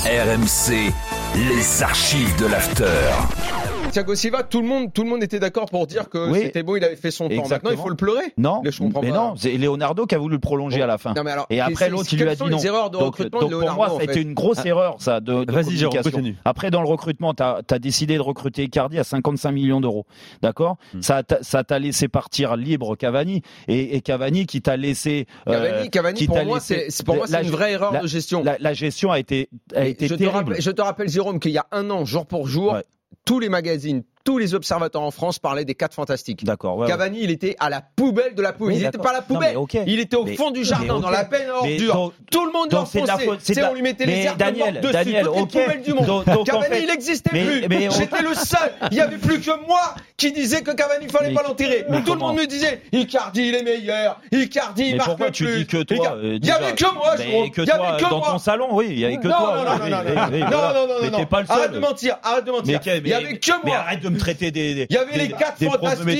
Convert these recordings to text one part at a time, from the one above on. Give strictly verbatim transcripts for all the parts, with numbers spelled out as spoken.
R M C, les archives de l'after. Thiago Silva, tout le monde, tout le monde était d'accord pour dire que oui, c'était beau, il avait fait son exactement. temps. Maintenant, il faut le pleurer. Non, je comprends mais pas. non, c'est Leonardo qui a voulu le prolonger bon. à la fin. Non, mais alors, et après l'autre, il lui a dit non. Les erreurs de donc, recrutement donc de pour moi, ça a été une grosse ah. erreur, ça, de, de Vas-y, communication. Après, dans le recrutement, tu as décidé de recruter Icardi à cinquante-cinq millions d'euros, d'accord hmm. Ça, ça t'a laissé partir libre Cavani et, et Cavani qui t'a laissé. Cavani, euh, Cavani, qui pour moi, c'est pour moi, c'est une vraie erreur la, de gestion. La, la gestion a été, a été je terrible. Te rappelle, je te rappelle, Jérôme, qu'il y a un an, jour pour jour, ouais. tous les magazines, tous les observateurs en France parlaient des quatre fantastiques. D'accord. Ouais, Cavani, ouais. il était à la poubelle de la poubelle. Oui, il n'était pas à la poubelle. Non, okay. Il était au mais, fond du jardin, okay. dans la peine ordure. Donc, tout le monde donc, enfoncé. La... On lui mettait les herbes Daniel, dessus. Daniel, toutes okay. les poubelles du monde. Donc, donc, Cavani, en fait, il n'existait plus. Mais, J'étais le seul. Il n'y avait plus que moi qui disais que Cavani, il ne fallait mais, pas l'enterrer. Mais tout le monde me disait Icardi, il est meilleur. Icardi, il marque plus. Pourquoi tu dis que toi Il n'y avait que moi, Jérôme. Il y avait que moi. Dans ton salon, oui, il n'y avait que toi. Non, non, non, non, non. Mais t'es pas le seul. Arrête de mentir, arrête de mentir. Il n'y avait que moi. Mais arrête de me traiter des. Il y avait les quatre fantastiques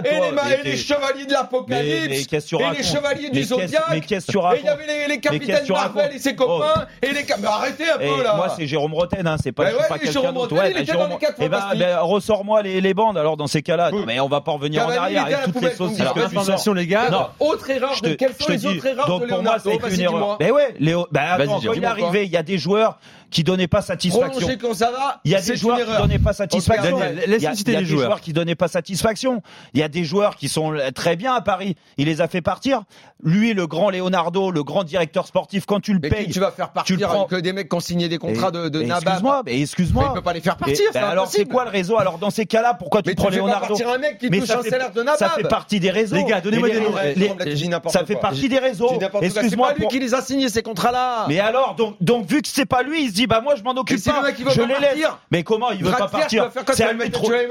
et les chevaliers de l'Apocalypse et les chevaliers du Zodiac. Et il y avait les capitaines Marvel et ses copains et les. Mais arrêtez un peu là. Moi c'est Jérôme Rotten, hein, c'est pas pas quelqu'un d'autre. Ouais, il était dans les quatre fantastiques. Ben ressors-moi les bandes alors dans ces cas-là. Mais on va pas revenir en arrière avec toutes les saucisses que tu sors. Les gars. Non. Autre erreur. Quelles sont les autres erreurs de Leonardo? Donc pour moi c'est une erreur. Mais ouais, Léo. Ben attends, quand il est arrivé, il y a des joueurs qui donnaient pas satisfaction. Quand ça va, il y a des joueurs qui donnaient pas satisfaction. Il y a des joueurs qui donnaient pas satisfaction. Il y a des joueurs qui sont très bien à Paris. Il les a fait partir. Lui, le grand Leonardo, le grand directeur sportif, quand tu le mais payes, tu vas faire partir prends... que des mecs qui ont signé des contrats de, de Nabab. Excuse-moi, mais excuse-moi. Mais il peut pas les faire partir. Et, ben alors c'est quoi le réseau? Alors dans ces cas-là, pourquoi tu mais prends tu Leonardo? Mais tu fais pas partir un mec qui touche un salaire de Nabab. Ça fait partie des réseaux. Les gars, donnez-moi des noms. Ça fait partie des réseaux. Excuse-moi. C'est pas lui qui les a signés ces contrats-là. Mais alors, donc, donc vu que c'est pas lui, il se dit bah moi je m'en occupe pas. Je les laisse. Mais comment il veut pas partir? C'est à lui de trouver.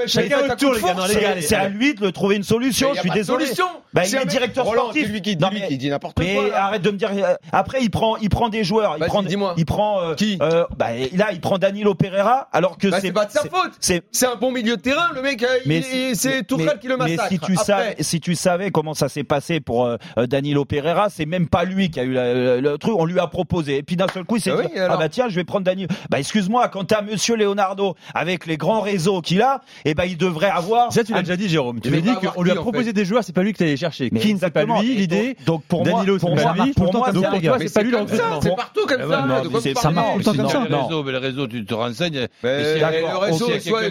C'est à lui de le trouver une solution. Je suis désolé. Bah il est directeur sportif. Lui qui dit n'importe quoi. Mais arrête de me dire. Après il prend, il prend des joueurs. Il prend, il prend. Qui? Bah là il prend Danilo Pereira alors que c'est pas de sa faute. C'est un bon milieu de terrain. Le mec, c'est Tourelle qui le massacre. Mais si tu savais, si tu savais comment ça s'est passé pour Danilo Pereira, c'est même pas lui qui a eu le truc. On lui a proposé. Et puis d'un seul coup il s'est dit ah bah tiens je vais prendre Danilo. Bah excuse-moi quand t'as Monsieur Leonardo avec les grands réseaux qu'il a, et ben il devrait avoir. Ça tu l'as déjà dit Jérôme. Tu m'as dit qu'on lui a proposé des joueurs, c'est pas lui que t'allais chercher. Keane c'est pas lui l'idée. Donc pour moi, Danilo c'est pas lui. Pour moi, donc pour toi c'est pas lui le recrutement. C'est partout comme ça. Ça marche tout le temps comme ça. Le réseau, mais le réseau tu te renseignes. Le réseau,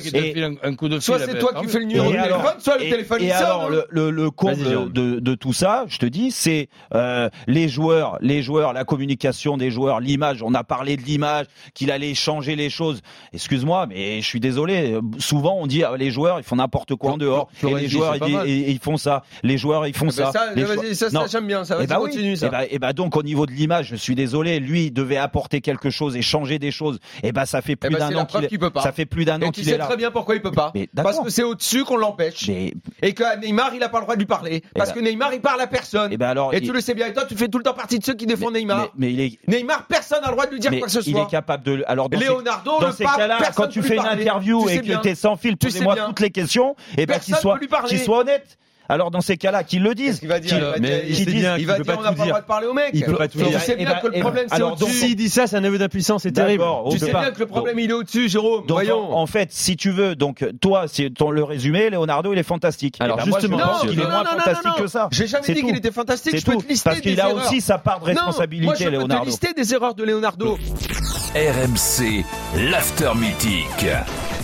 soit c'est toi qui fais le numéro de téléphone, soit le téléphone. Et alors le comble de tout ça, je te dis, c'est les joueurs, les joueurs, la communication des joueurs, l'image. On a parlé de l'image, qu'il allait changer les choses. Excuse-moi, mais je suis désolé. Souvent, on dit ah, les joueurs, ils font n'importe quoi en dehors. Et les joueurs, ils, ils, ils font ça. Les joueurs, ils font ça. Ça, les vas-y, ça, ça j'aime bien. Ça, et bah continue oui. ça. Et bah, et bah donc, au niveau de l'image, je suis désolé. Lui, il devait apporter quelque chose et changer des choses. Et bah, ça fait plus bah, d'un an qu'il qu peut pas. Ça fait plus d'un an qu'il est là. Tu sais très bien pourquoi il peut pas. Mais, parce que c'est au-dessus qu'on l'empêche. Mais... Et que Neymar, il a pas le droit de lui parler. Parce bah... que Neymar, il parle à personne. Et bah alors. Et tu le sais bien. Et toi, tu fais tout le temps partie de ceux qui défendent Neymar. Mais il est. Neymar, personne n'a le droit de lui dire quoi que ce soit. Il est capable de. Alors dans Leonardo, dans ces cas-là, quand tu fais une interview et que t'es sans fil, posez-moi toutes les questions, et ben qu'il soit qu'il soit honnête. Alors dans ces cas-là, qu'ils le disent. Il va dire, mais il, dit, il va dire, on n'a pas le droit de parler au mec. Il peut pas tout dire. Tu sais bien que le problème c'est au-dessus. S'il dit ça, c'est un aveu d'impuissance, c'est terrible. Tu sais bien que le problème il est au-dessus, Jérôme. Voyons. En fait, si tu veux, donc toi, c'est ton le résumé, Leonardo, il est fantastique. Alors justement, il est moins fantastique que ça. J'ai jamais dit qu'il était fantastique. Je peux te lister parce qu'il a aussi sa part de responsabilité, Leonardo. Moi, je peux te lister des erreurs de Leonardo. R M C, l'after mythique.